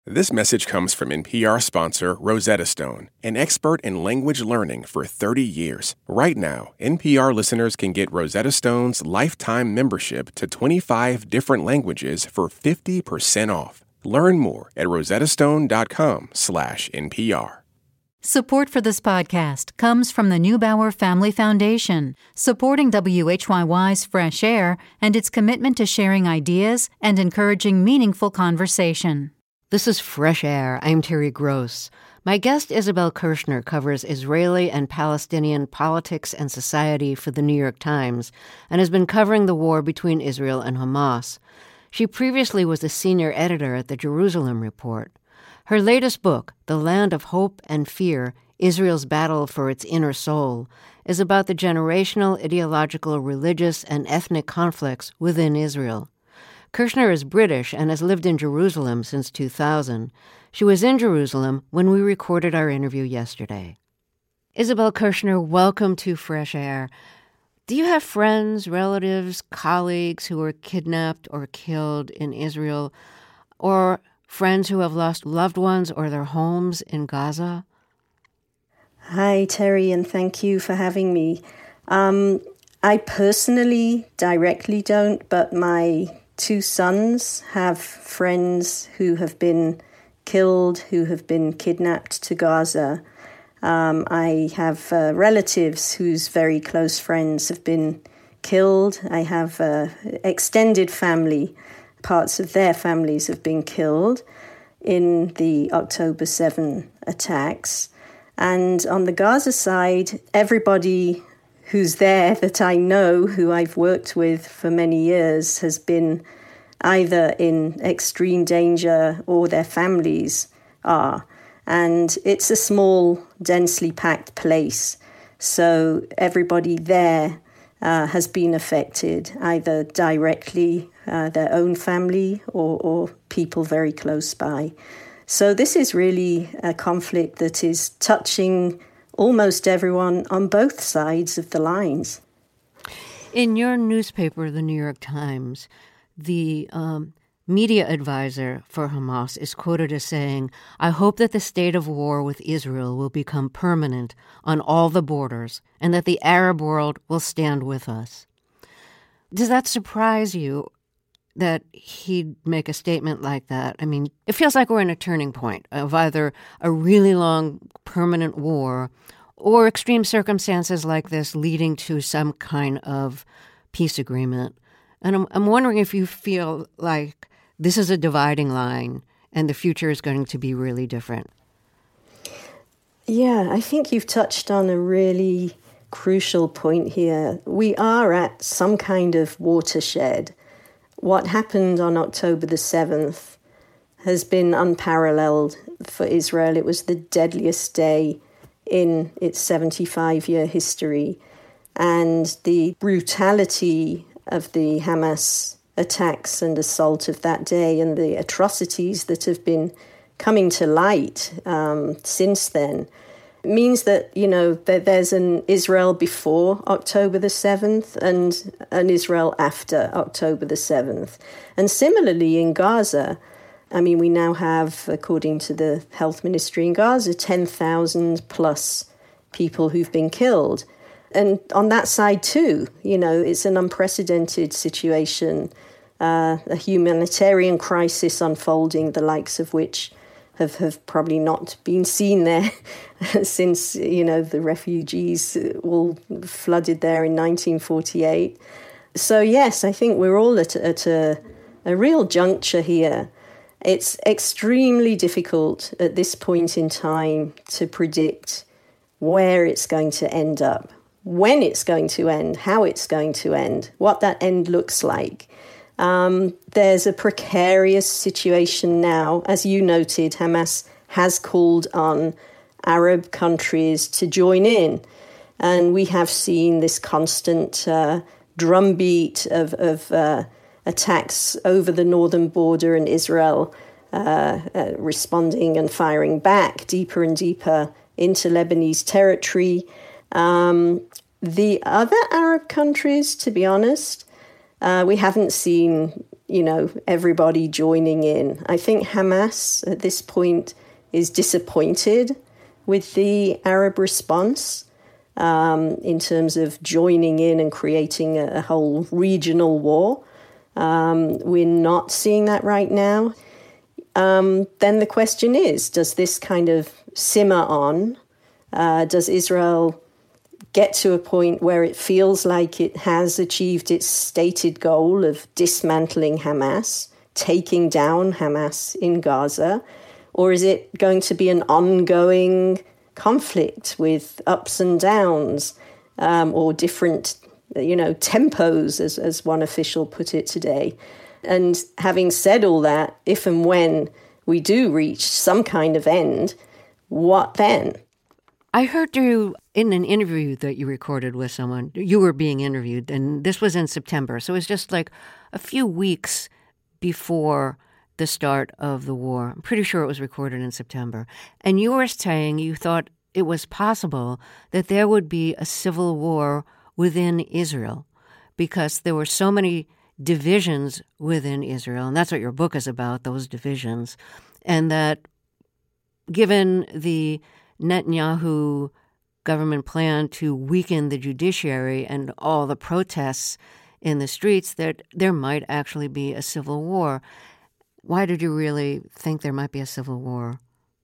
This message comes from NPR sponsor Rosetta Stone, an expert in language learning for 30 years. Right now, NPR listeners can get Rosetta Stone's lifetime membership to 25 different languages for 50% off. Learn more at rosettastone.com/NPR. Support for this podcast comes from the Neubauer Family Foundation, supporting WHYY's Fresh Air and its commitment to sharing ideas and encouraging meaningful conversation. This is Fresh Air. I'm Terry Gross. My guest, Isabel Kershner, covers Israeli and Palestinian politics and society for the New York Times and has been covering the war between Israel and Hamas. She previously was the senior editor at the Jerusalem Report. Her latest book, The Land of Hope and Fear, Israel's Battle for Its Inner Soul, is about the generational, ideological, religious, and ethnic conflicts within Israel. Kershner is British and has lived in Jerusalem since 2000. She was in Jerusalem when we recorded our interview yesterday. Isabel Kershner, welcome to Fresh Air. Do you have friends, relatives, colleagues who were kidnapped or killed in Israel, or friends who have lost loved ones or their homes in Gaza? Hi, Terry, and thank you for having me. I personally directly don't, but my two sons have friends who have been killed, who have been kidnapped to Gaza. I have relatives whose very close friends have been killed. I have extended family. Parts of their families have been killed in the October 7 attacks. And on the Gaza side, everybody who's there that I know, who I've worked with for many years, has been either in extreme danger or their families are. And it's a small, densely packed place. So everybody there has been affected, either directly, their own family, or people very close by. So this is really a conflict that is touching almost everyone on both sides of the lines. In your newspaper, the New York Times, the media advisor for Hamas is quoted as saying, "I hope that the state of war with Israel will become permanent on all the borders and that the Arab world will stand with us." Does that surprise you that he'd make a statement like that? I mean, it feels like we're in a turning point of either a really long permanent war or extreme circumstances like this leading to some kind of peace agreement. And I'm wondering if you feel like this is a dividing line and the future is going to be really different. Yeah, I think you've touched on a really crucial point here. We are at some kind of watershed. What happened on October the 7th has been unparalleled for Israel. It was the deadliest day in its 75-year history. And the brutality of the Hamas attacks and assault of that day and the atrocities that have been coming to light since then means that, that there's an Israel before October the 7th and an Israel after October the 7th. And similarly in Gaza, I mean, we now have, according to the health ministry in Gaza, 10,000 plus people who've been killed. And on that side too, it's an unprecedented situation, a humanitarian crisis unfolding, the likes of which have probably not been seen there since, the refugees all flooded there in 1948. So yes, I think we're all at a real juncture here. It's extremely difficult at this point in time to predict where it's going to end up, when it's going to end, how it's going to end, what that end looks like. There's a precarious situation now. As you noted, Hamas has called on Arab countries to join in. And we have seen this constant drumbeat of attacks over the northern border and Israel responding and firing back deeper and deeper into Lebanese territory. The other Arab countries, to be honest, we haven't seen everybody joining in. I think Hamas at this point is disappointed with the Arab response in terms of joining in and creating a whole regional war. We're not seeing that right now. Then the question is, does this kind of simmer on? Does Israel get to a point where it feels like it has achieved its stated goal of dismantling Hamas, taking down Hamas in Gaza? Or is it going to be an ongoing conflict with ups and downs or different, tempos, as one official put it today? And having said all that, if and when we do reach some kind of end, what then? I heard you in an interview that you recorded with someone. You were being interviewed, and this was in September. So it was just like a few weeks before the start of the war. I'm pretty sure it was recorded in September. And you were saying you thought it was possible that there would be a civil war within Israel because there were so many divisions within Israel. And that's what your book is about, those divisions. And that given the Netanyahu government plan to weaken the judiciary and all the protests in the streets, that there might actually be a civil war. Why did you really think there might be a civil war?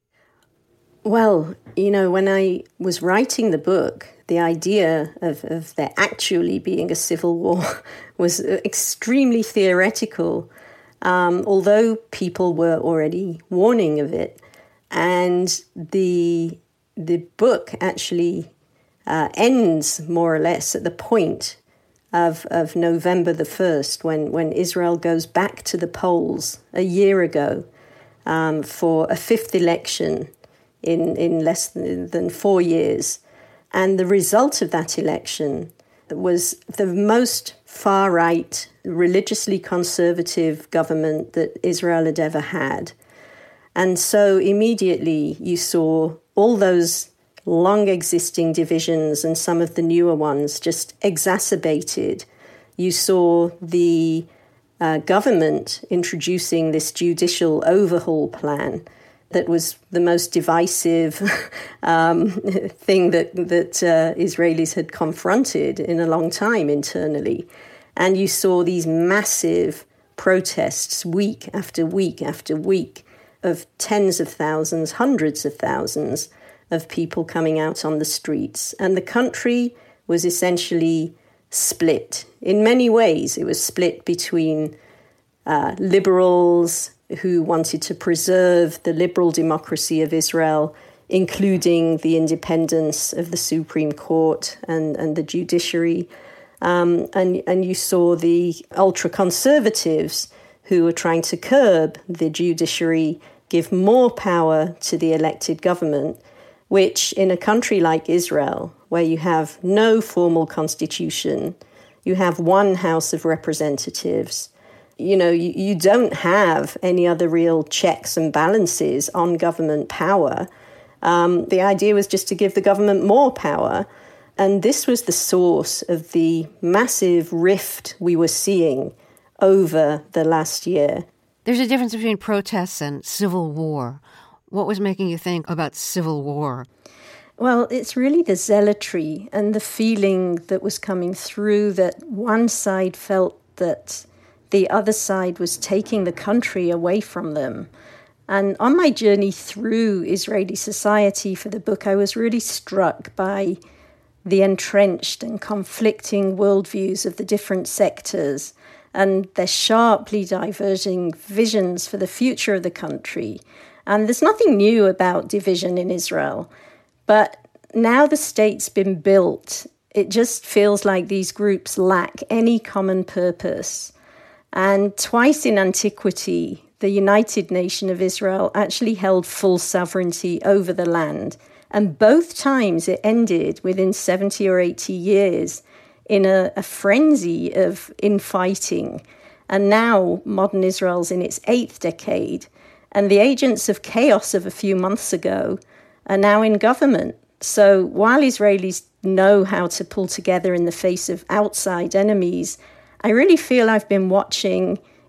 Well, when I was writing the book, the idea of there actually being a civil war was extremely theoretical, although people were already warning of it. And the book actually ends more or less at the point of November the 1st, when Israel goes back to the polls a year ago for a fifth election in less than 4 years. And the result of that election was the most far-right, religiously conservative government that Israel had ever had. And so immediately you saw all those long existing divisions and some of the newer ones just exacerbated. You saw the government introducing this judicial overhaul plan that was the most divisive thing that Israelis had confronted in a long time internally. And you saw these massive protests week after week after week of tens of thousands, hundreds of thousands of people coming out on the streets. And the country was essentially split. In many ways, it was split between liberals who wanted to preserve the liberal democracy of Israel, including the independence of the Supreme Court and the judiciary. And you saw the ultra-conservatives who were trying to curb the judiciary, give more power to the elected government, which in a country like Israel, where you have no formal constitution, you have one House of Representatives, you don't have any other real checks and balances on government power. The idea was just to give the government more power. And this was the source of the massive rift we were seeing over the last year. There's a difference between protests and civil war. What was making you think about civil war? Well, it's really the zealotry and the feeling that was coming through that one side felt that the other side was taking the country away from them. And on my journey through Israeli society for the book, I was really struck by the entrenched and conflicting worldviews of the different sectors and their sharply diverging visions for the future of the country. And there's nothing new about division in Israel. But now the state's been built, it just feels like these groups lack any common purpose. And twice in antiquity, the United Nation of Israel actually held full sovereignty over the land. And both times it ended within 70 or 80 years in a frenzy of infighting. And now modern Israel's in its 8th decade. And the agents of chaos of a few months ago are now in government. So while Israelis know how to pull together in the face of outside enemies, I really feel I've been watching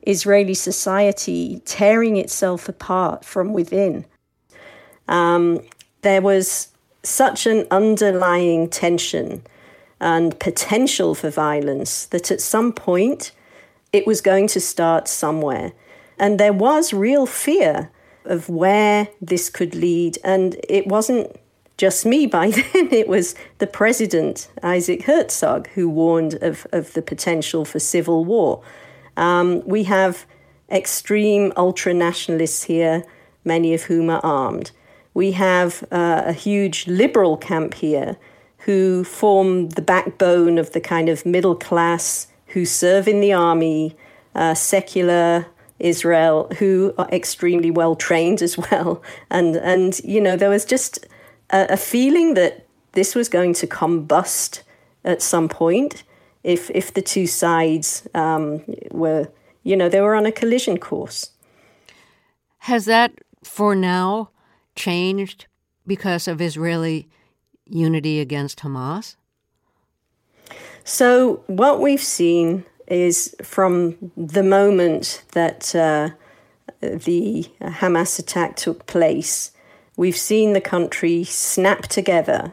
Israeli society tearing itself apart from within. There was such an underlying tension and potential for violence that at some point it was going to start somewhere. And there was real fear of where this could lead. And it wasn't just me by then, it was the president, Isaac Herzog, who warned of the potential for civil war. We have extreme ultra-nationalists here, many of whom are armed. We have a huge liberal camp here who form the backbone of the kind of middle class who serve in the army, secular Israel, who are extremely well trained as well. And you know, there was just a feeling that this was going to combust at some point if the two sides were, you know, they were on a collision course. Has that, for now, changed because of Israeli unity against Hamas? So what we've seen is from the moment that the Hamas attack took place, we've seen the country snap together.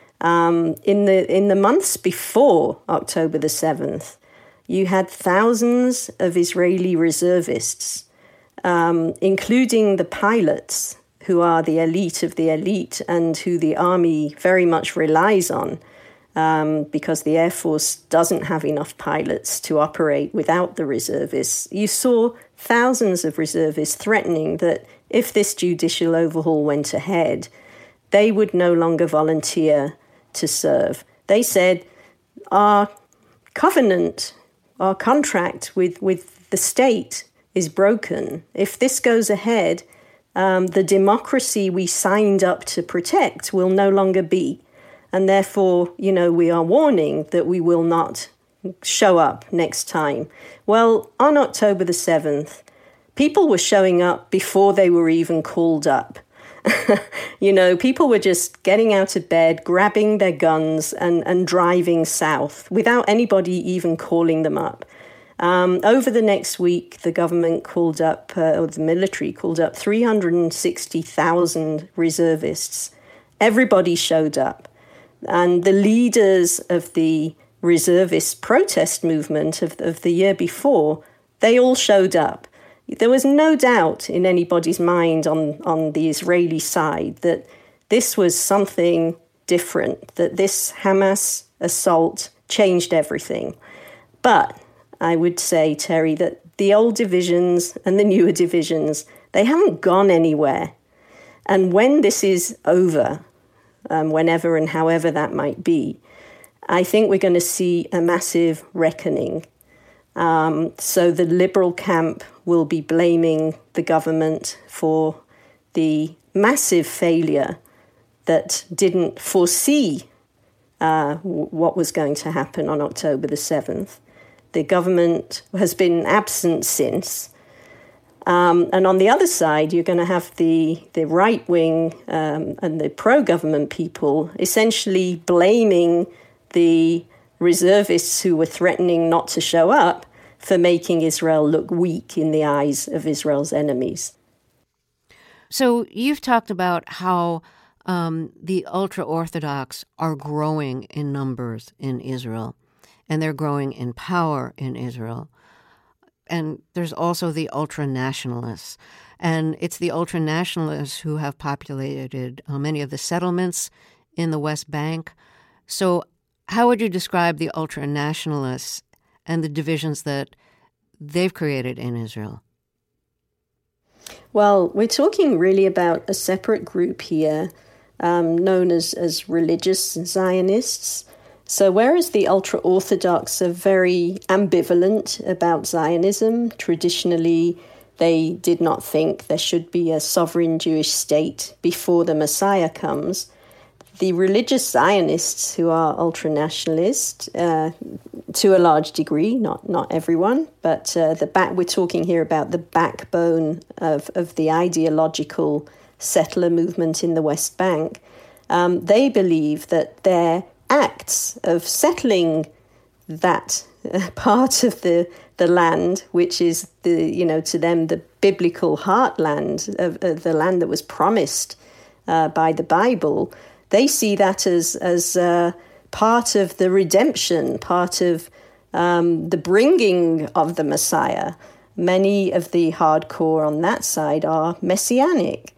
In the months before October the 7th, you had thousands of Israeli reservists, including the pilots, who are the elite of the elite and who the army very much relies on, because the Air Force doesn't have enough pilots to operate without the reservists. You saw thousands of reservists threatening that if this judicial overhaul went ahead, they would no longer volunteer to serve. They said, our covenant, our contract with the state is broken. If this goes ahead, the democracy we signed up to protect will no longer be. And therefore, you know, we are warning that we will not show up next time. Well, on October the 7th, people were showing up before they were even called up. You know, people were just getting out of bed, grabbing their guns and driving south without anybody even calling them up. Over the next week, the government called up, or the military called up 360,000 reservists. Everybody showed up. And the leaders of the reservist protest movement of the year before, they all showed up. There was no doubt in anybody's mind on the Israeli side that this was something different, that this Hamas assault changed everything. But I would say, Terry, that the old divisions and the newer divisions, they haven't gone anywhere. And when this is over, whenever and however that might be, I think we're going to see a massive reckoning. So the liberal camp will be blaming the government for the massive failure that didn't foresee what was going to happen on October the 7th. The government has been absent since. And on the other side, you're going to have the right wing and the pro-government people essentially blaming the reservists who were threatening not to show up for making Israel look weak in the eyes of Israel's enemies. So you've talked about how the ultra-Orthodox are growing in numbers in Israel, and they're growing in power in Israel. And there's also the ultra-nationalists. And it's the ultra-nationalists who have populated many of the settlements in the West Bank. So how would you describe the ultra-nationalists and the divisions that they've created in Israel? Well, we're talking really about a separate group here, known as religious Zionists. So whereas the ultra-Orthodox are very ambivalent about Zionism, traditionally they did not think there should be a sovereign Jewish state before the Messiah comes, the religious Zionists, who are ultra-nationalist, to a large degree, not everyone, but we're talking here about the backbone of the ideological settler movement in the West Bank. They believe that their acts of settling that part of the land, which is to them the biblical heartland of the land that was promised by the Bible. They see that as part of the redemption, part of the bringing of the Messiah. Many of the hardcore on that side are messianic.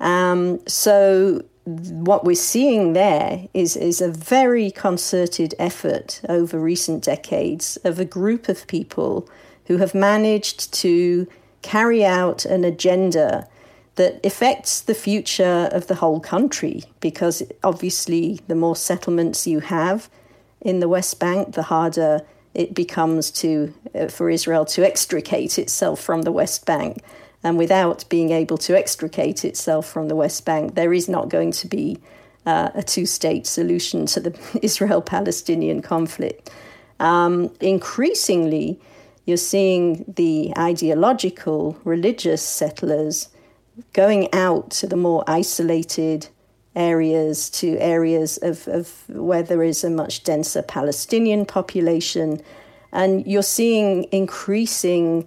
So what we're seeing there is a very concerted effort over recent decades of a group of people who have managed to carry out an agenda that affects the future of the whole country, because obviously the more settlements you have in the West Bank, the harder it becomes for Israel to extricate itself from the West Bank. And without being able to extricate itself from the West Bank, there is not going to be a two-state solution to the Israel-Palestinian conflict. Increasingly, you're seeing the ideological, religious settlers going out to the more isolated areas, to areas of where there is a much denser Palestinian population. And you're seeing increasing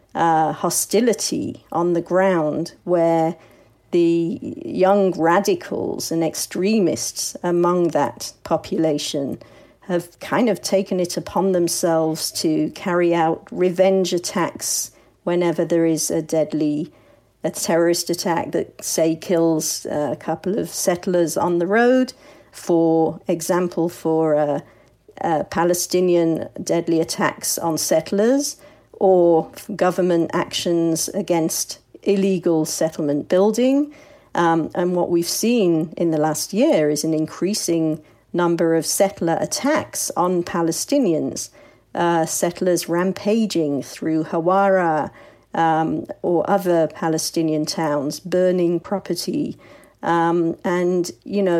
hostility on the ground, where the young radicals and extremists among that population have kind of taken it upon themselves to carry out revenge attacks whenever there is a terrorist attack that, say, kills a couple of settlers on the road. For example, for Palestinian deadly attacks on settlers, or government actions against illegal settlement building. And what we've seen in the last year is an increasing number of settler attacks on Palestinians, settlers rampaging through Hawara or other Palestinian towns, burning property. And,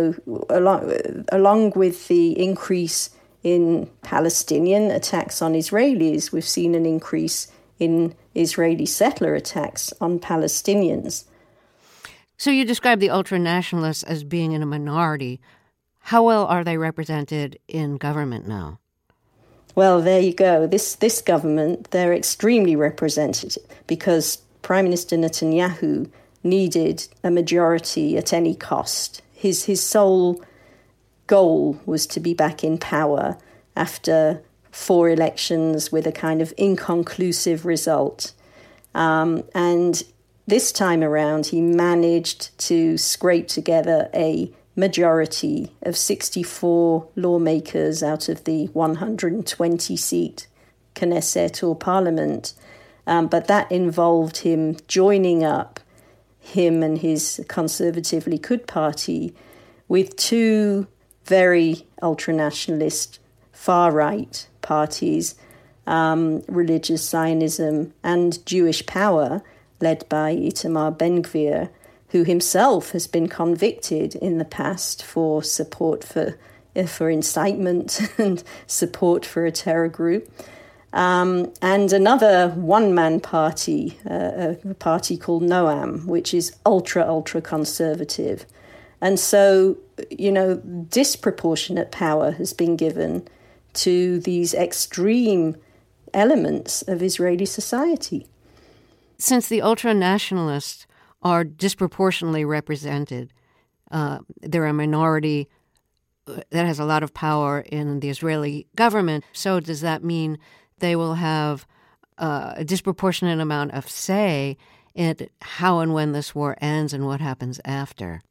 along with the increase in Palestinian attacks on Israelis, we've seen an increase in Israeli settler attacks on Palestinians. So you describe the ultra-nationalists as being in a minority. How well are they represented in government now? Well, there you go. This government, they're extremely represented because Prime Minister Netanyahu needed a majority at any cost. His sole goal was to be back in power after 4 elections with a kind of inconclusive result. And this time around, he managed to scrape together a majority of 64 lawmakers out of the 120-seat Knesset or parliament. But that involved him joining up, him and his conservative Likud party, with 2 very ultranationalist far-right parties, Religious Zionism and Jewish Power, led by Itamar Ben-Gvir, who himself has been convicted in the past for support for incitement and support for a terror group. And another one-man party, a party called Noam, which is ultra conservative. And so, disproportionate power has been given to these extreme elements of Israeli society. Since the ultra-nationalists are disproportionately represented, they're a minority that has a lot of power in the Israeli government, so does that mean they will have a disproportionate amount of say in how and when this war ends and what happens after?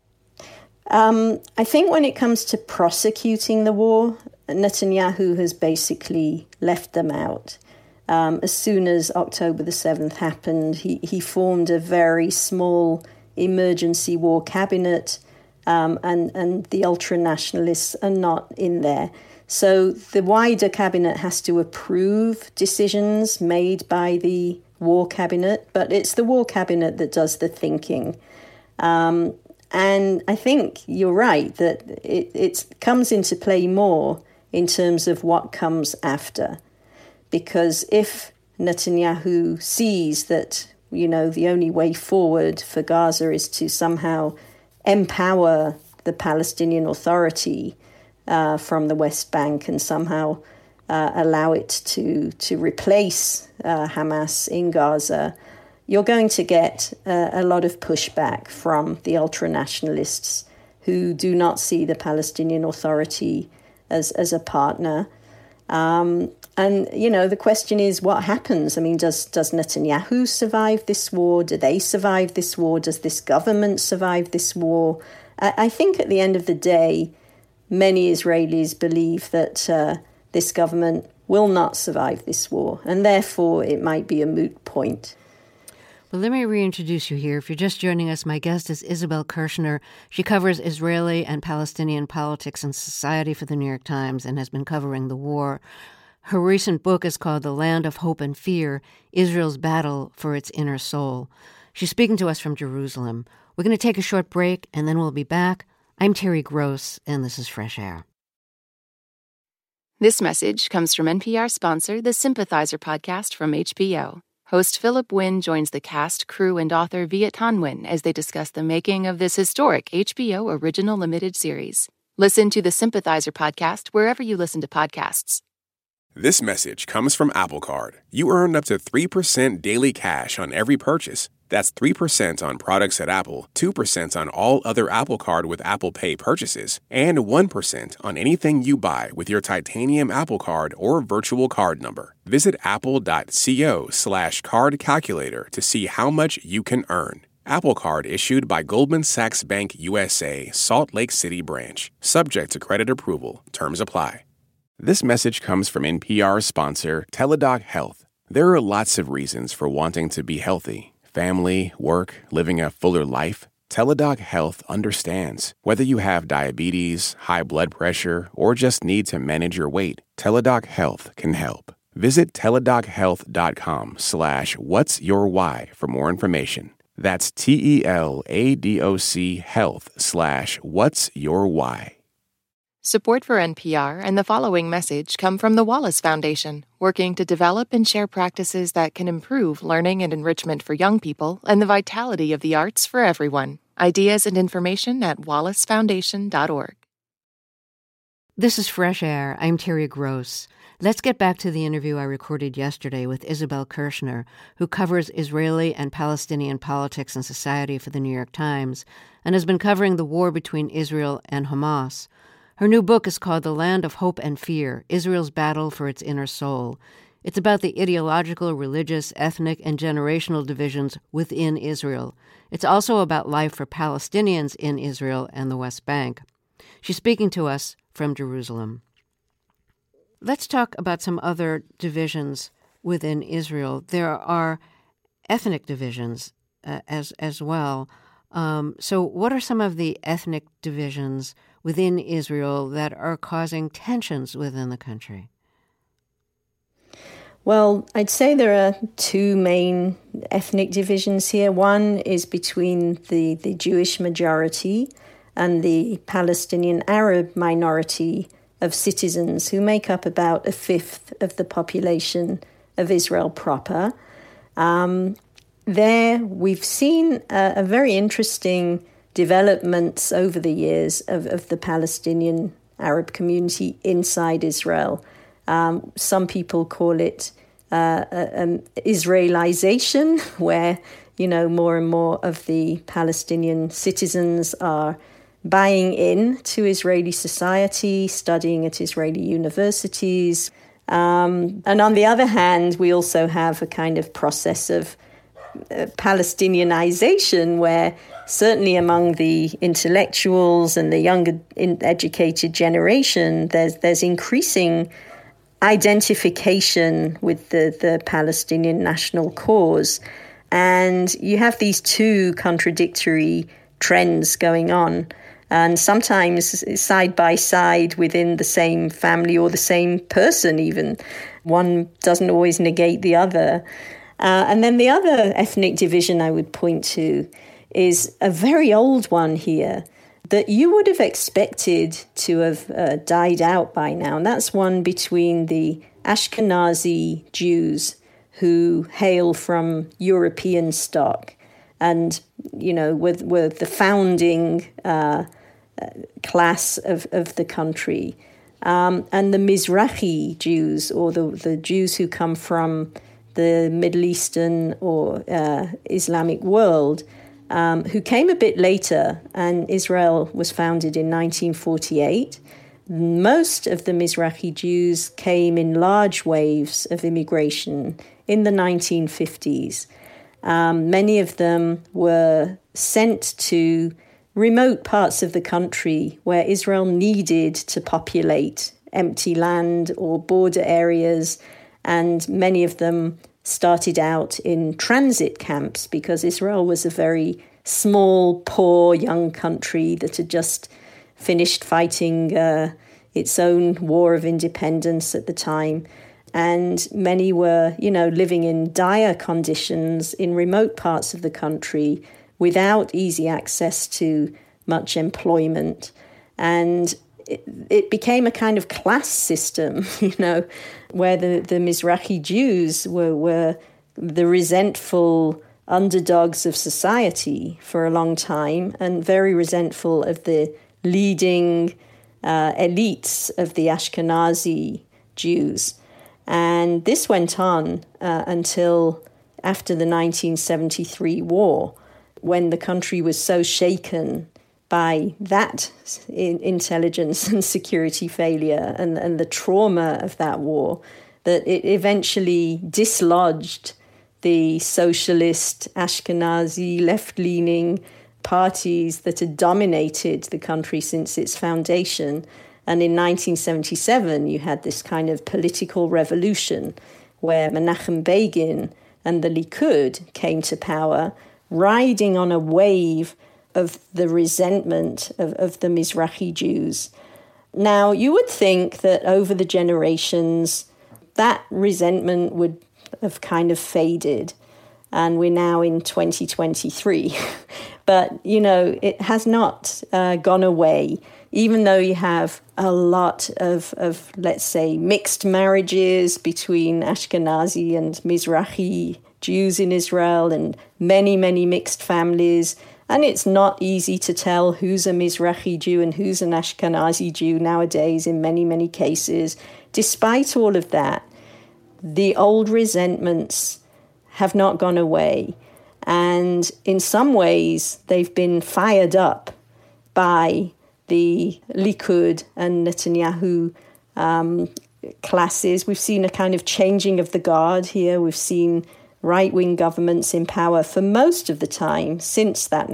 I think when it comes to prosecuting the war, Netanyahu has basically left them out. As soon as October the 7th happened, he formed a very small emergency war cabinet, and the ultra-nationalists are not in there. So the wider cabinet has to approve decisions made by the war cabinet, but it's the war cabinet that does the thinking. And I think you're right that it comes into play more in terms of what comes after. Because if Netanyahu sees that, the only way forward for Gaza is to somehow empower the Palestinian Authority from the West Bank and somehow allow it to replace Hamas in Gaza, you're going to get a lot of pushback from the ultra-nationalists who do not see the Palestinian Authority as a partner. And, the question is, what happens? I mean, does Netanyahu survive this war? Do they survive this war? Does this government survive this war? I think at the end of the day, many Israelis believe that this government will not survive this war, and therefore it might be a moot point. Well, let me reintroduce you here. If you're just joining us, my guest is Isabel Kershner. She covers Israeli and Palestinian politics and society for the New York Times and has been covering the war. Her recent book is called The Land of Hope and Fear, Israel's Battle for Its Inner Soul. She's speaking to us from Jerusalem. We're going to take a short break, and then we'll be back. I'm Terry Gross, and this is Fresh Air. This message comes from NPR sponsor, the Sympathizer podcast from HBO. Host Philip Wynn joins the cast, crew, and author Viet Thanh Nguyen as they discuss the making of this historic HBO original limited series. Listen to the Sympathizer podcast wherever you listen to podcasts. This message comes from Apple Card. You earn up to 3% daily cash on every purchase. That's 3% on products at Apple, 2% on all other Apple Card with Apple Pay purchases, and 1% on anything you buy with your titanium Apple Card or virtual card number. Visit apple.co/card calculator to see how much you can earn. Apple Card issued by Goldman Sachs Bank USA, Salt Lake City branch. Subject to credit approval. Terms apply. This message comes from NPR sponsor Teladoc Health. There are lots of reasons for wanting to be healthy. Family, work, living a fuller life. Teladoc Health understands. Whether you have diabetes, high blood pressure, or just need to manage your weight, Teladoc Health can help. Visit teladochealth.com/whatsyourwhy for more information. That's TELADOC health/whatsyourwhy. Support for NPR and the following message come from the Wallace Foundation, working to develop and share practices that can improve learning and enrichment for young people and the vitality of the arts for everyone. Ideas and information at wallacefoundation.org. This is Fresh Air. I'm Terry Gross. Let's get back to the interview I recorded yesterday with Isabel Kershner, who covers Israeli and Palestinian politics and society for the New York Times and has been covering the war between Israel and Hamas. Her new book is called The Land of Hope and Fear, Israel's Battle for Its Inner Soul. It's about the ideological, religious, ethnic, and generational divisions within Israel. It's also about life for Palestinians in Israel and the West Bank. She's speaking to us from Jerusalem. Let's talk about some other divisions within Israel. There are ethnic divisions as well. So what are some of the ethnic divisions within Israel that are causing tensions within the country? Well, I'd say there are two main ethnic divisions here. One is between the Jewish majority and the Palestinian Arab minority of citizens who make up about a fifth of the population of Israel proper. There we've seen a very interesting developments over the years of the Palestinian Arab community inside Israel. Some people call it an Israelization, where, more and more of the Palestinian citizens are buying in to Israeli society, studying at Israeli universities. And on the other hand, we also have a kind of process of Palestinianization, where certainly among the intellectuals and the younger educated generation, there's increasing identification with the Palestinian national cause. And you have these two contradictory trends going on, and sometimes side by side within the same family or the same person even. One doesn't always negate the other. And then the other ethnic division I would point to is a very old one here that you would have expected to have died out by now. And that's one between the Ashkenazi Jews who hail from European stock and, were the founding class of the country. And the Mizrahi Jews, or the Jews who come from the Middle Eastern or Islamic world, who came a bit later, and Israel was founded in 1948. Most of the Mizrahi Jews came in large waves of immigration in the 1950s. Many of them were sent to remote parts of the country where Israel needed to populate empty land or border areas, and many of them started out in transit camps because Israel was a very small, poor, young country that had just finished fighting its own war of independence at the time. And many were, living in dire conditions in remote parts of the country without easy access to much employment. And it became a kind of class system, where the Mizrahi Jews were the resentful underdogs of society for a long time, and very resentful of the leading elites of the Ashkenazi Jews. And this went on until after the 1973 war, when the country was so shaken by that intelligence and security failure and the trauma of that war, that it eventually dislodged the socialist, Ashkenazi, left-leaning parties that had dominated the country since its foundation. And in 1977, you had this kind of political revolution where Menachem Begin and the Likud came to power, riding on a wave of the resentment of the Mizrahi Jews. Now, you would think that over the generations, that resentment would have kind of faded, and we're now in 2023. But, it has not gone away, even though you have a lot of, let's say, mixed marriages between Ashkenazi and Mizrahi Jews in Israel, and many, many mixed families. And it's not easy to tell who's a Mizrahi Jew and who's an Ashkenazi Jew nowadays in many, many cases. Despite all of that, the old resentments have not gone away. And in some ways, they've been fired up by the Likud and Netanyahu classes. We've seen a kind of changing of the guard here. We've seen right-wing governments in power for most of the time since that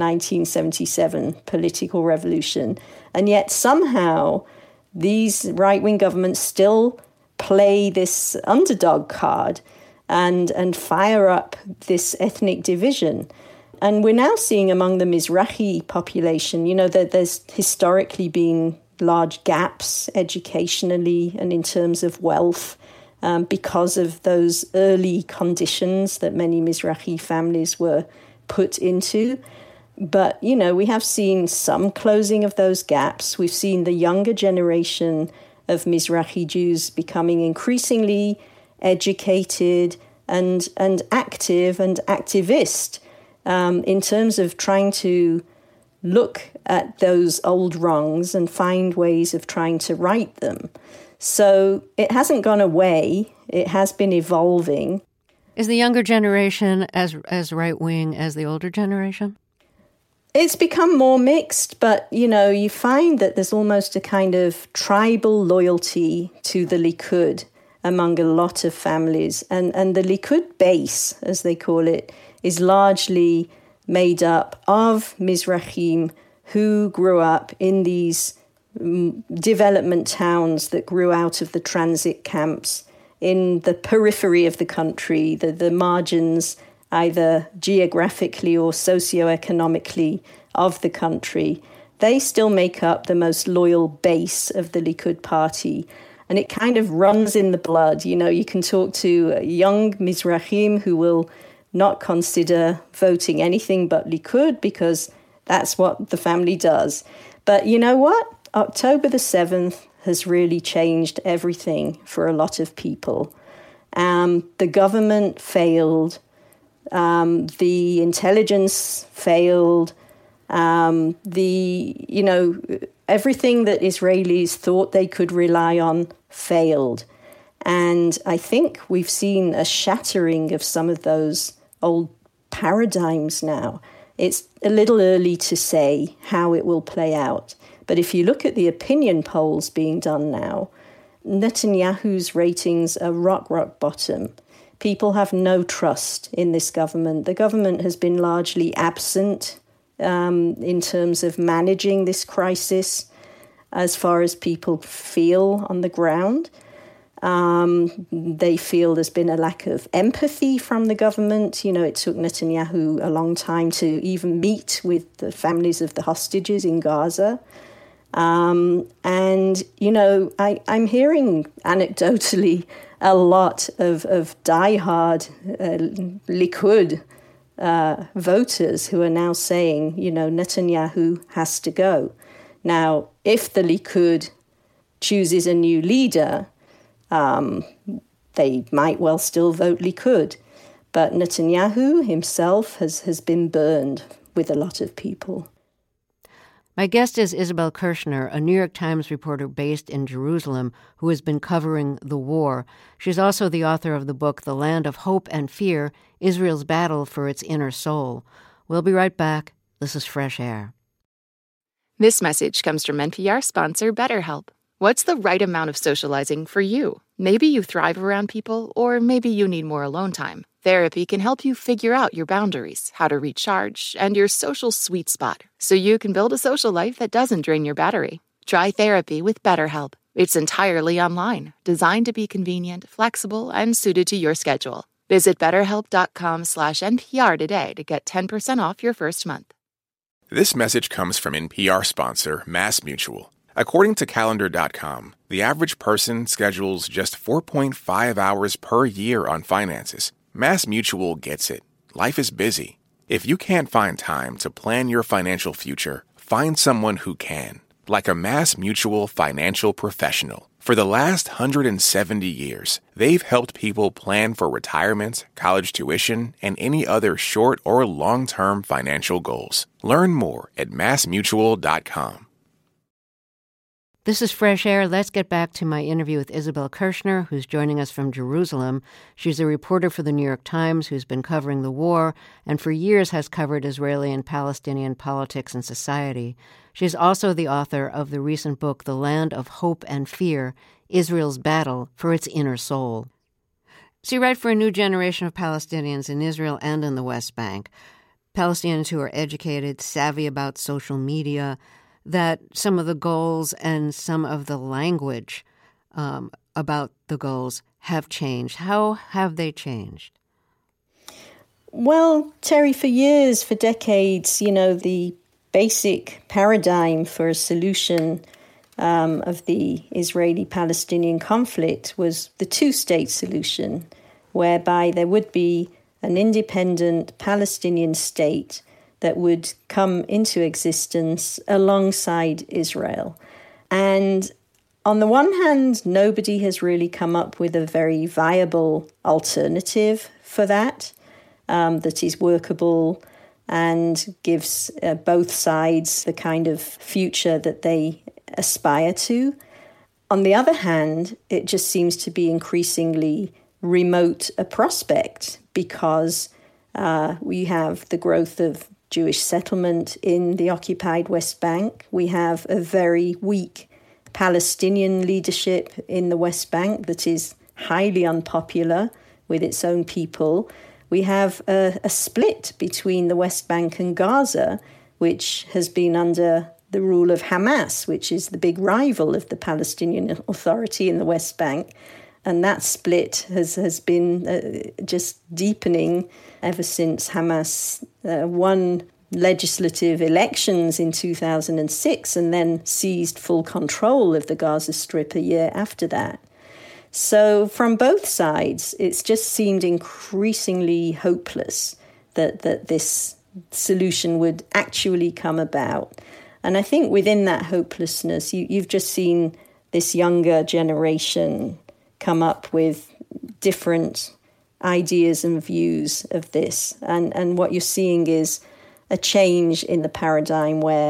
1977 political revolution. And yet somehow these right-wing governments still play this underdog card and fire up this ethnic division. And we're now seeing among the Mizrahi population, that there's historically been large gaps educationally and in terms of wealth, because of those early conditions that many Mizrahi families were put into. But, we have seen some closing of those gaps. We've seen the younger generation of Mizrahi Jews becoming increasingly educated and active and activist in terms of trying to look at those old wrongs and find ways of trying to right them. So it hasn't gone away. It has been evolving. Is the younger generation as right-wing as the older generation? It's become more mixed, but, you find that there's almost a kind of tribal loyalty to the Likud among a lot of families. And the Likud base, as they call it, is largely made up of Mizrahim who grew up in these development towns that grew out of the transit camps in the periphery of the country, the margins, either geographically or socioeconomically, of the country. They still make up the most loyal base of the Likud party. And it kind of runs in the blood. You can talk to young Mizrahim who will not consider voting anything but Likud because that's what the family does. But you know what? October the 7th has really changed everything for a lot of people. The government failed. The intelligence failed. everything that Israelis thought they could rely on failed. And I think we've seen a shattering of some of those old paradigms now. It's a little early to say how it will play out. But if you look at the opinion polls being done now, Netanyahu's ratings are rock bottom. People have no trust in this government. The government has been largely absent in terms of managing this crisis as far as people feel on the ground. They feel there's been a lack of empathy from the government. It took Netanyahu a long time to even meet with the families of the hostages in Gaza. I'm hearing anecdotally a lot of diehard Likud voters who are now saying, Netanyahu has to go. Now, if the Likud chooses a new leader, they might well still vote Likud. But Netanyahu himself has been burned with a lot of people. My guest is Isabel Kershner, a New York Times reporter based in Jerusalem who has been covering the war. She's also the author of the book The Land of Hope and Fear, Israel's Battle for Its Inner Soul. We'll be right back. This is Fresh Air. This message comes from NPR sponsor BetterHelp. What's the right amount of socializing for you? Maybe you thrive around people, or maybe you need more alone time. Therapy can help you figure out your boundaries, how to recharge, and your social sweet spot, so you can build a social life that doesn't drain your battery. Try therapy with BetterHelp. It's entirely online, designed to be convenient, flexible, and suited to your schedule. Visit BetterHelp.com/NPR today to get 10% off your first month. This message comes from NPR sponsor MassMutual. According to Calendar.com, the average person schedules just 4.5 hours per year on finances. MassMutual gets it. Life is busy. If you can't find time to plan your financial future, find someone who can, like a MassMutual financial professional. For the last 170 years, they've helped people plan for retirement, college tuition, and any other short or long-term financial goals. Learn more at MassMutual.com. This is Fresh Air. Let's get back to my interview with Isabel Kershner, who's joining us from Jerusalem. She's a reporter for the New York Times who's been covering the war and for years has covered Israeli and Palestinian politics and society. She's also the author of the recent book, The Land of Hope and Fear, Israel's Battle for Its Inner Soul. So you write for a new generation of Palestinians in Israel and in the West Bank, Palestinians who are educated, savvy about social media, that some of the goals and some of the language about the goals have changed. How have they changed? Well, Terry, for years, for decades, the basic paradigm for a solution of the Israeli-Palestinian conflict was the two-state solution, whereby there would be an independent Palestinian state that would come into existence alongside Israel. And on the one hand, nobody has really come up with a very viable alternative for that, that is workable and gives both sides the kind of future that they aspire to. On the other hand, it just seems to be increasingly remote a prospect because we have the growth of Jewish settlement in the occupied West Bank. We have a very weak Palestinian leadership in the West Bank that is highly unpopular with its own people. We have a split between the West Bank and Gaza, which has been under the rule of Hamas, which is the big rival of the Palestinian Authority in the West Bank. And that split has been just deepening ever since Hamas won legislative elections in 2006 and then seized full control of the Gaza Strip a year after that. So from both sides, it's just seemed increasingly hopeless that this solution would actually come about. And I think within that hopelessness, you've just seen this younger generation come up with different ideas and views of this. And what you're seeing is a change in the paradigm where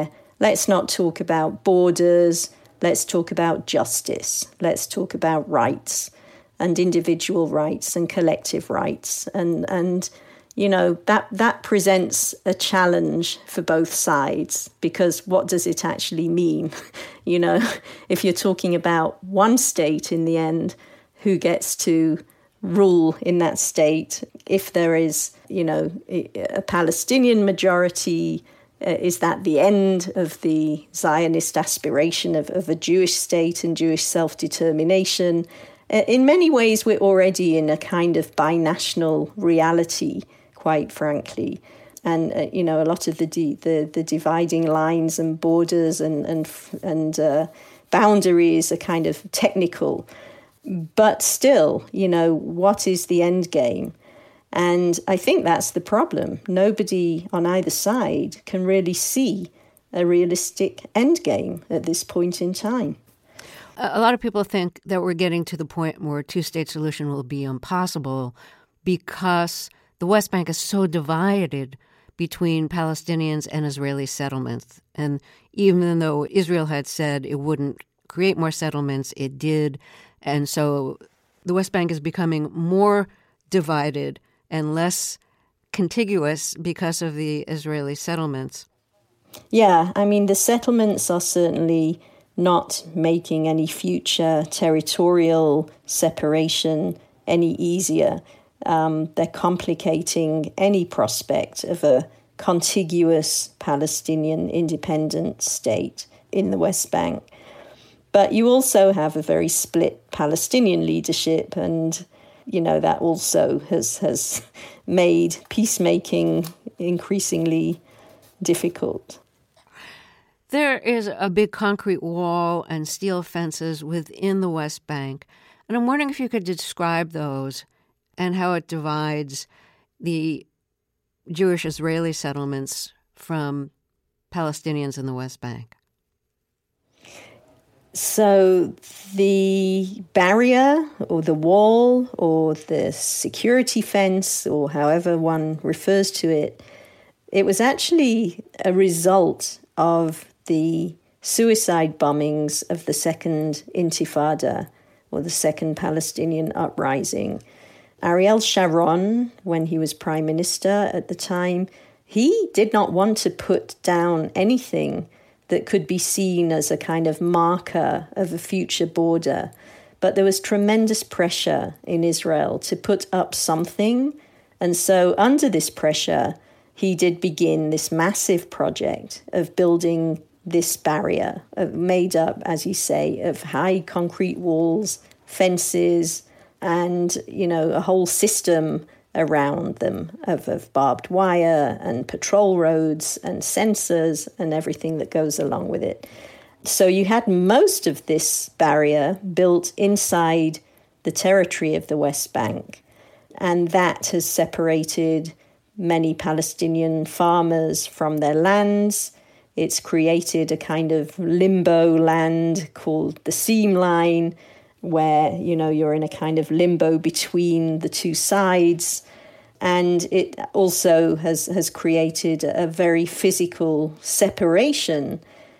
let's not talk about borders, let's talk about justice, let's talk about rights and individual rights and collective rights. And you know, that presents a challenge for both sides, because what does it actually mean? You know, if you're talking about one state in the end, who gets to rule in that state? If there is, you know, a Palestinian majority, is that the end of the Zionist aspiration of a Jewish state and Jewish self-determination? In many ways, we're already in a kind of binational reality, quite frankly. And, you know, a lot of the dividing lines and borders and boundaries are kind of technical. But still, you know, what is the end game? And I think that's the problem. Nobody on either side can really see a realistic end game at this point in time. A lot of people think that we're getting to the point where a two-state solution will be impossible because the West Bank is so divided between Palestinians and Israeli settlements. And even though Israel had said it wouldn't create more settlements, it did. And so the West Bank is becoming more divided and less contiguous because of the Israeli settlements. Yeah, I mean, the settlements are certainly not making any future territorial separation any easier. They're complicating any prospect of a contiguous Palestinian independent state in the West Bank. But you also have a very split Palestinian leadership, and, you know, that also has made peacemaking increasingly difficult. There is a big concrete wall and steel fences within the West Bank, and I'm wondering if you could describe those and how it divides the Jewish Israeli settlements from Palestinians in the West Bank. So the barrier or the wall or the security fence, or however one refers to it, it was actually a result of the suicide bombings of the Second Intifada, or the Second Palestinian Uprising. Ariel Sharon, when he was prime minister at the time, he did not want to put down anything that could be seen as a kind of marker of a future border. But there was tremendous pressure in Israel to put up something. And so under this pressure, he did begin this massive project of building this barrier, made up, as you say, of high concrete walls, fences, and, you know, a whole system around them of barbed wire and patrol roads and sensors and everything that goes along with it. So you had most of this barrier built inside the territory of the West Bank, and that has separated many Palestinian farmers from their lands. It's created a kind of limbo land called the seam line, where, you know, you're in a kind of limbo between the two sides. And it also has created a very physical separation,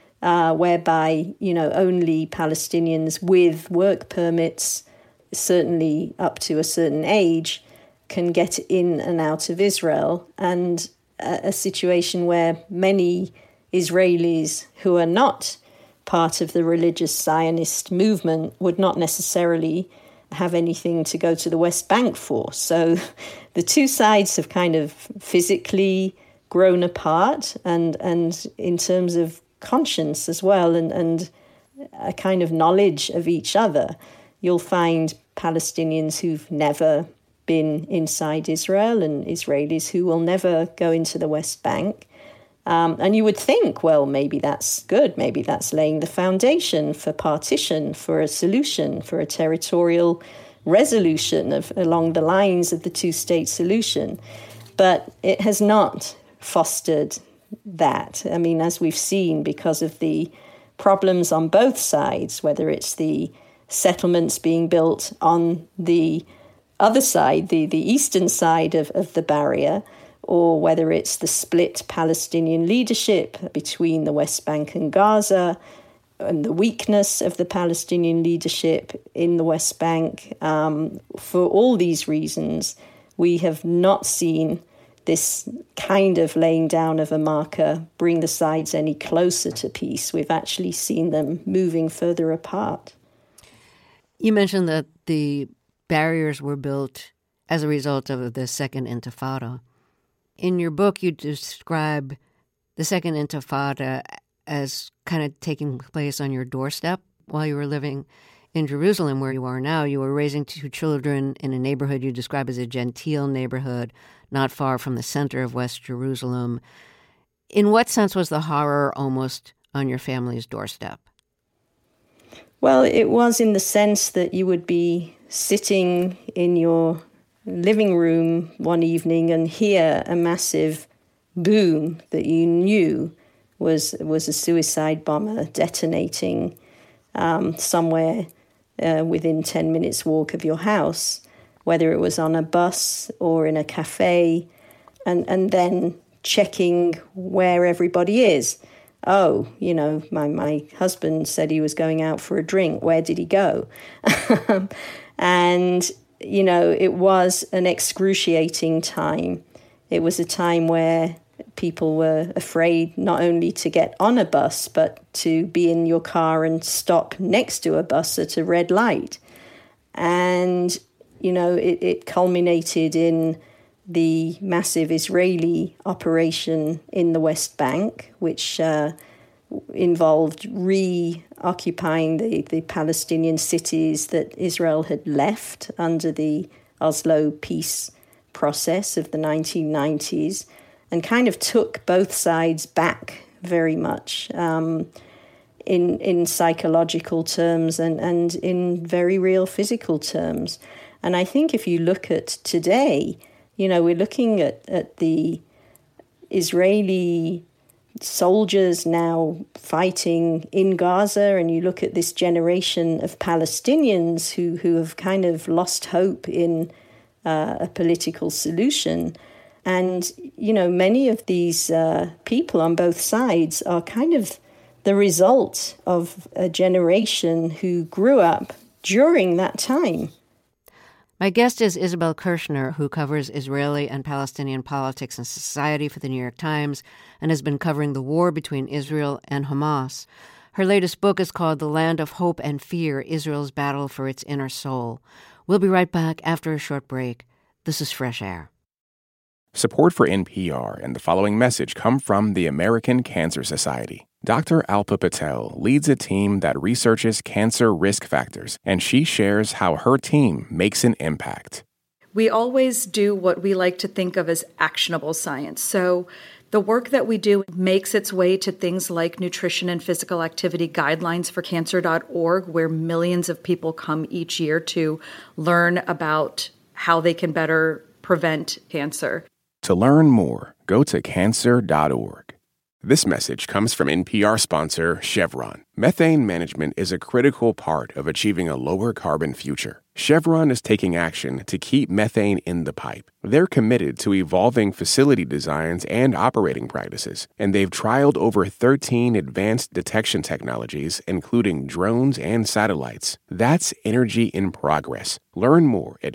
whereby, you know, only Palestinians with work permits, certainly up to a certain age, can get in and out of Israel. And a situation where many Israelis who are not part of the religious Zionist movement would not necessarily have anything to go to the West Bank for. So the two sides have kind of physically grown apart, and in terms of conscience as well, and a kind of knowledge of each other. You'll find Palestinians who've never been inside Israel and Israelis who will never go into the West Bank. And you would think, well, maybe that's good. Maybe that's laying the foundation for partition, for a solution, for a territorial resolution along the lines of the two-state solution. But it has not fostered that. I mean, as we've seen, because of the problems on both sides, whether it's the settlements being built on the other side, the eastern side of the barrier, or whether it's the split Palestinian leadership between the West Bank and Gaza, and the weakness of the Palestinian leadership in the West Bank. For all these reasons, we have not seen this kind of laying down of a marker bring the sides any closer to peace. We've actually seen them moving further apart. You mentioned that the barriers were built as a result of the Second Intifada. In your book, you describe the Second Intifada as kind of taking place on your doorstep while you were living in Jerusalem, where you are now. You were raising 2 children in a neighborhood you describe as a genteel neighborhood, not far from the center of West Jerusalem. In what sense was the horror almost on your family's doorstep? Well, it was in the sense that you would be sitting in your living room one evening and hear a massive boom that you knew was a suicide bomber detonating somewhere within 10 minutes walk of your house, whether it was on a bus or in a cafe, and then checking where everybody is. Oh, my husband said he was going out for a drink. Where did he go? And, it was an excruciating time. It was a time where people were afraid not only to get on a bus, but to be in your car and stop next to a bus at a red light. And, it culminated in the massive Israeli operation in the West Bank, which involved reoccupying the Palestinian cities that Israel had left under the Oslo peace process of the 1990s, and kind of took both sides back very much in psychological terms and in very real physical terms. And I think if you look at today, we're looking at the Israeli soldiers now fighting in Gaza, and you look at this generation of Palestinians who have kind of lost hope in a political solution. And, many of these people on both sides are kind of the result of a generation who grew up during that time. My guest is Isabel Kershner, who covers Israeli and Palestinian politics and society for the New York Times and has been covering the war between Israel and Hamas. Her latest book is called The Land of Hope and Fear, Israel's Battle for Its Inner Soul. We'll be right back after a short break. This is Fresh Air. Support for NPR and the following message come from the American Cancer Society. Dr. Alpa Patel leads a team that researches cancer risk factors, and she shares how her team makes an impact. We always do what we like to think of as actionable science. So the work that we do makes its way to things like nutrition and physical activity guidelines for cancer.org, where millions of people come each year to learn about how they can better prevent cancer. To learn more, go to cancer.org. This message comes from NPR sponsor Chevron. Methane management is a critical part of achieving a lower carbon future. Chevron is taking action to keep methane in the pipe. They're committed to evolving facility designs and operating practices, and they've trialed over 13 advanced detection technologies, including drones and satellites. That's energy in progress. Learn more at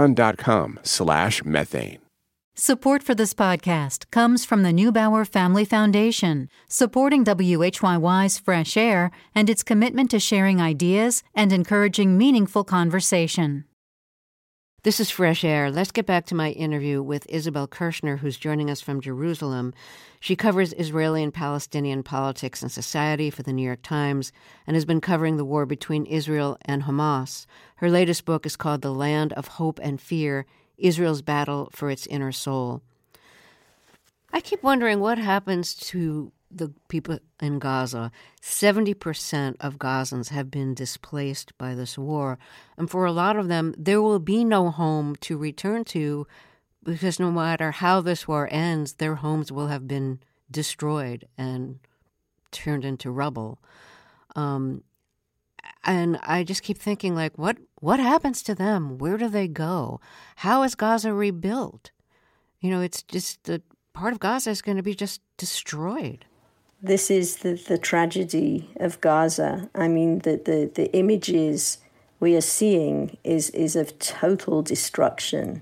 chevron.com/methane. Support for this podcast comes from the Neubauer Family Foundation, supporting WHYY's Fresh Air and its commitment to sharing ideas and encouraging meaningful conversation. This is Fresh Air. Let's get back to my interview with Isabel Kershner, who's joining us from Jerusalem. She covers Israeli and Palestinian politics and society for the New York Times and has been covering the war between Israel and Hamas. Her latest book is called The Land of Hope and Fear, Israel's Battle for Its Inner Soul. I keep wondering what happens to the people in Gaza. 70% of Gazans have been displaced by this war. And for a lot of them, there will be no home to return to because no matter how this war ends, their homes will have been destroyed and turned into rubble. And I just keep thinking, what happens to them? Where do they go? How is Gaza rebuilt? it's just the part of Gaza is going to be just destroyed. This is the tragedy of Gaza. I mean, the images we are seeing is of total destruction.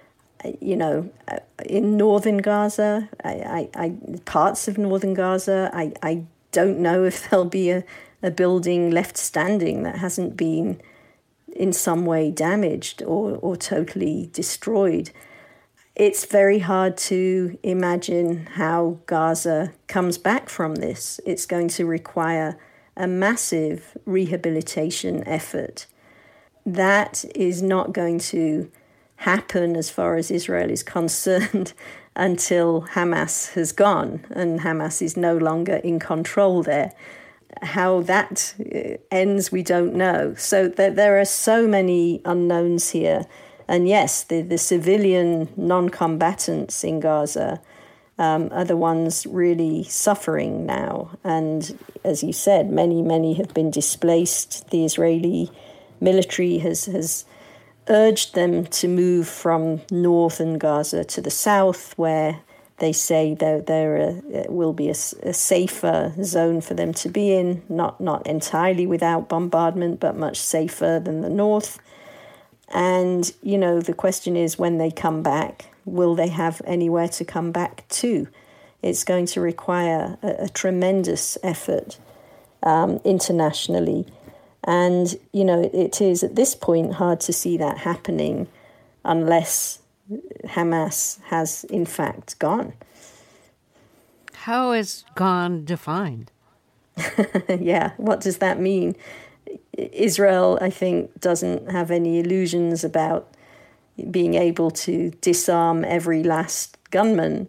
In northern Gaza, parts of northern Gaza, I don't know if there'll be a building left standing that hasn't been in some way damaged or totally destroyed. It's very hard to imagine how Gaza comes back from this. It's going to require a massive rehabilitation effort. That is not going to happen as far as Israel is concerned until Hamas has gone and Hamas is no longer in control there. How that ends, we don't know. So there are so many unknowns here. And yes, the civilian non-combatants in Gaza are the ones really suffering now. And as you said, many have been displaced. The Israeli military has urged them to move from northern Gaza to the south, where they say there will be a safer zone for them to be in, not entirely without bombardment, but much safer than the north. And, the question is, when they come back, will they have anywhere to come back to? It's going to require a tremendous effort internationally. And, it is at this point hard to see that happening unless Hamas has in fact gone. How is gone defined? Yeah, what does that mean? Israel, I think, doesn't have any illusions about being able to disarm every last gunman.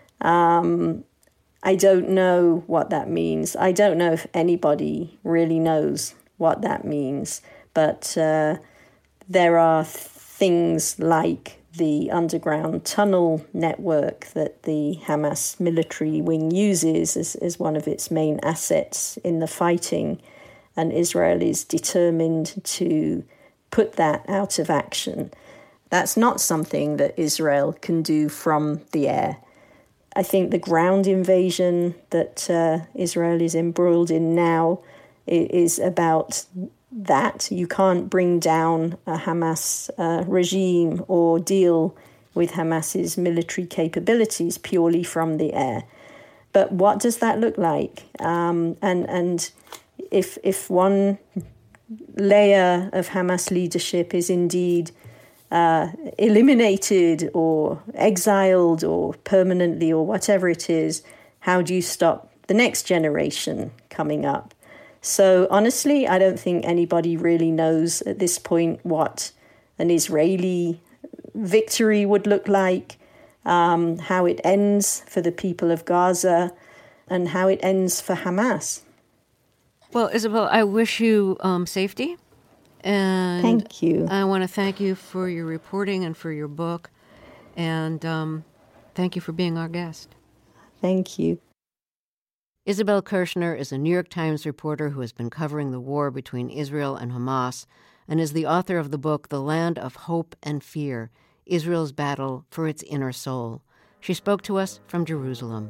I don't know what that means. I don't know if anybody really knows what that means. But there are things like the underground tunnel network that the Hamas military wing uses as one of its main assets in the fighting. And Israel is determined to put that out of action. That's not something that Israel can do from the air. I think the ground invasion that Israel is embroiled in now is about that. You can't bring down a Hamas regime or deal with Hamas's military capabilities purely from the air. But what does that look like? And if one layer of Hamas leadership is indeed eliminated or exiled or permanently or whatever it is, how do you stop the next generation coming up? So honestly, I don't think anybody really knows at this point what an Israeli victory would look like, how it ends for the people of Gaza, and how it ends for Hamas. Well, Isabel, I wish you safety. And thank you. I want to thank you for your reporting and for your book. And thank you for being our guest. Thank you. Isabel Kershner is a New York Times reporter who has been covering the war between Israel and Hamas and is the author of the book The Land of Hope and Fear, Israel's Battle for Its Inner Soul. She spoke to us from Jerusalem.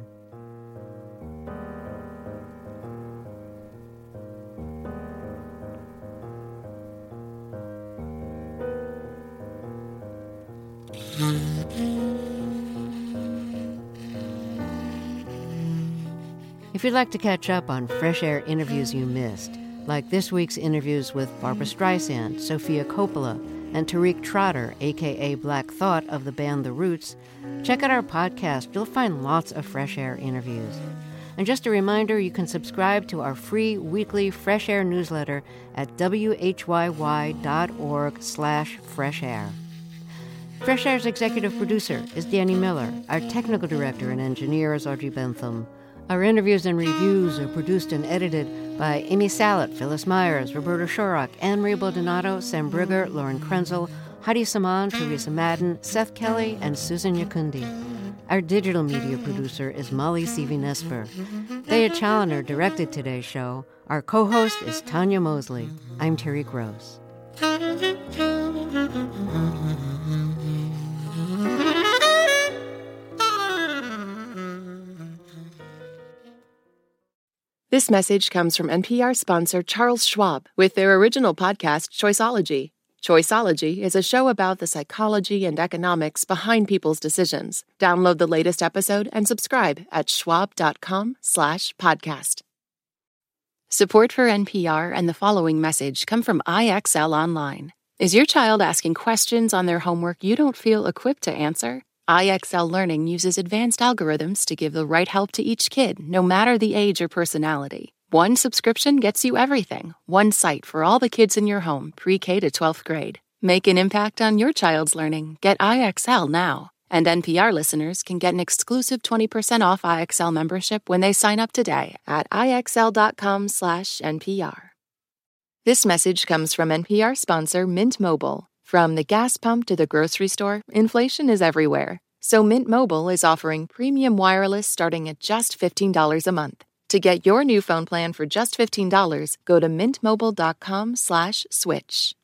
If you'd like to catch up on Fresh Air interviews you missed, like this week's interviews with Barbra Streisand, Sofia Coppola, and Tariq Trotter, a.k.a. Black Thought of the band The Roots, check out our podcast. You'll find lots of Fresh Air interviews. And just a reminder, you can subscribe to our free weekly Fresh Air newsletter at whyy.org/freshair. Fresh Air's executive producer is Danny Miller. Our technical director and engineer is Audrey Bentham. Our interviews and reviews are produced and edited by Amy Salet, Phyllis Myers, Roberta Shorrock, Anne-Marie Baldonado, Sam Brigger, Lauren Krenzel, Heidi Saman, Teresa Madden, Seth Kelly, and Susan Yakundi. Our digital media producer is Molly Seavey-Nesper. Thea Challoner directed today's show. Our co-host is Tanya Mosley. I'm Terry Gross. This message comes from NPR sponsor Charles Schwab with their original podcast, Choiceology. Choiceology is a show about the psychology and economics behind people's decisions. Download the latest episode and subscribe at schwab.com/podcast. Support for NPR and the following message come from IXL Online. Is your child asking questions on their homework you don't feel equipped to answer? IXL Learning uses advanced algorithms to give the right help to each kid, no matter the age or personality. One subscription gets you everything. One site for all the kids in your home, pre-K to 12th grade. Make an impact on your child's learning. Get IXL now. And NPR listeners can get an exclusive 20% off IXL membership when they sign up today at IXL.com/NPR. This message comes from NPR sponsor Mint Mobile. From the gas pump to the grocery store, inflation is everywhere. So Mint Mobile is offering premium wireless starting at just $15 a month. To get your new phone plan for just $15, go to mintmobile.com/switch.